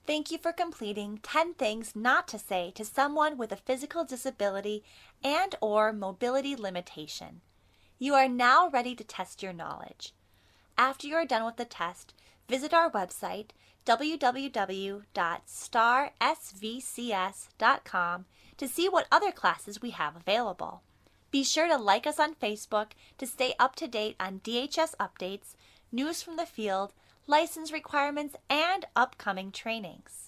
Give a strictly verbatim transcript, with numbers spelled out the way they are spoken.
Thank you for completing ten things not to say to someone with a physical disability and or mobility limitation. You are now ready to test your knowledge. After you are done with the test, visit our website w w w dot star s v c s dot com to see what other classes we have available. Be sure to like us on Facebook to stay up to date on D H S updates, news from the field, license requirements, and upcoming trainings.